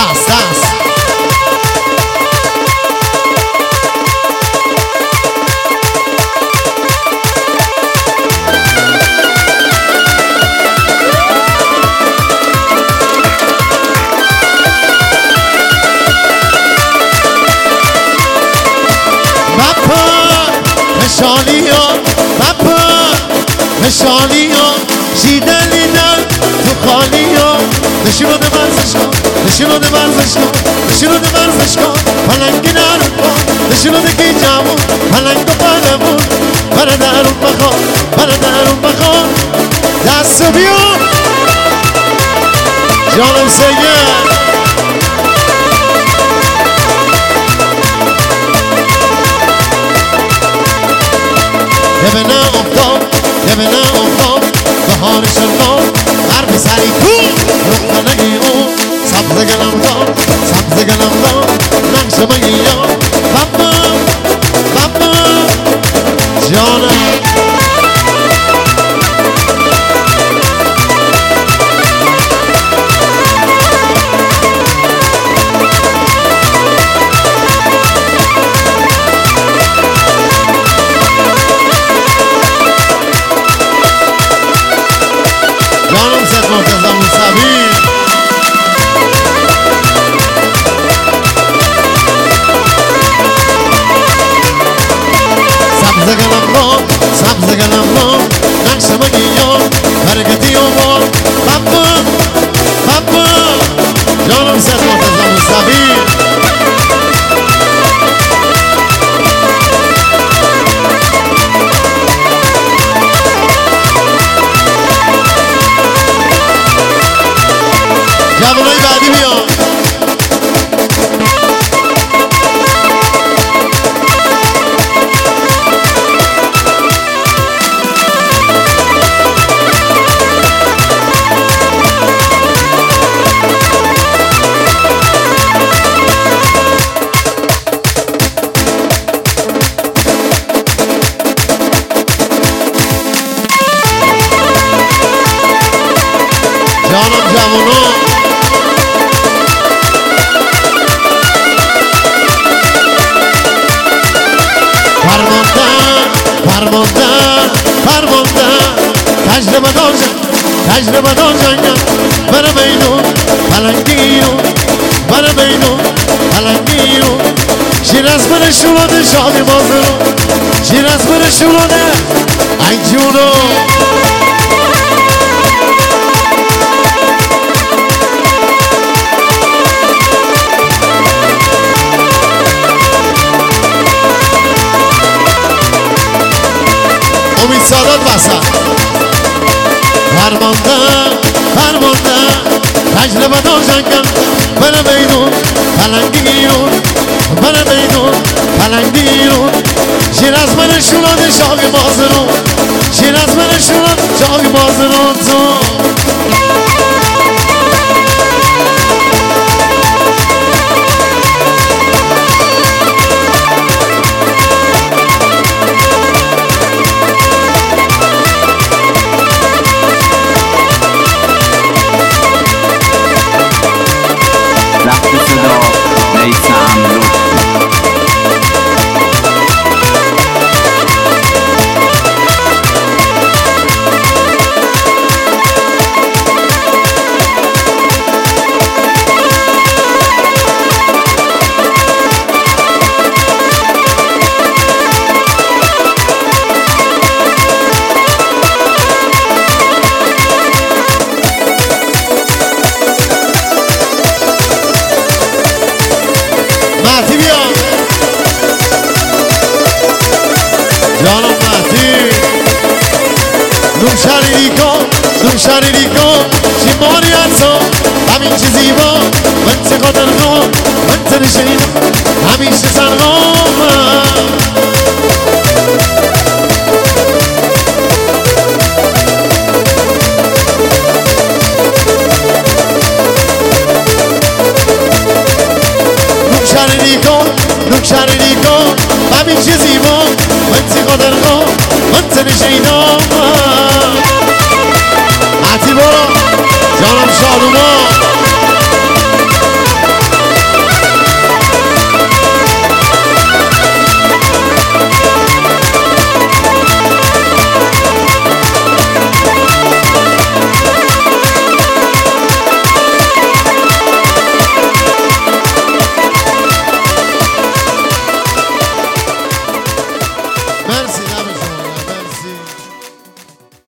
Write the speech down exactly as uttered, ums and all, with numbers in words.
دست دست نشانی ها بپا نشانی ها شیدن لیدن تو خانی ها نشونو ده ورزش کن نشونو ده ورزش کن نشونو ده ورزش کن پلنگی نرون کن نشونو ده کی جمون پلنگ و پلمون برادرون بخوان برادرون بخوان دست رو بیون جانم سید یبنه افتاد یبنه افتاد بهار شلوار غرب سری کو رخ نگی اون سبز گلم دار سبز گلم دار نقش مگی یا بابا بابا جانم جانم سید مرتضی موسوی سبز گلم با سبز گلم با نقش مگی یا برکتی و بار بابا بابا جانم سید مرتضی موسوی جوانای بعدی بیان جانم جوانا فرماندن فرماندن فرماندن تجربه داشتن تجربه داشتن بره بیدون پلنگیون بره بیدون پلنگیون شیراز بره شلوده شادی بازرون شیراز بره شلوده ای جونو امید سادات بسن فرماندن فرماندن تجربه داشتن بره بیدون پلنگیون بره بیدون پلنگیون شیراز بره شلوده شاقی بازرون شیراز بره شلوده شاقی بازرون تو مهدی بیا جانم مهدی نوم شریری کن نوم شریری کن شیمانی انسان همین چیزی با من چه قدر کن من چه نشین همیشه سرگام شریری کن نوک شریری کن همین چیزی با من چه قدر کن من چه نشینام حتی برو جانم شادومان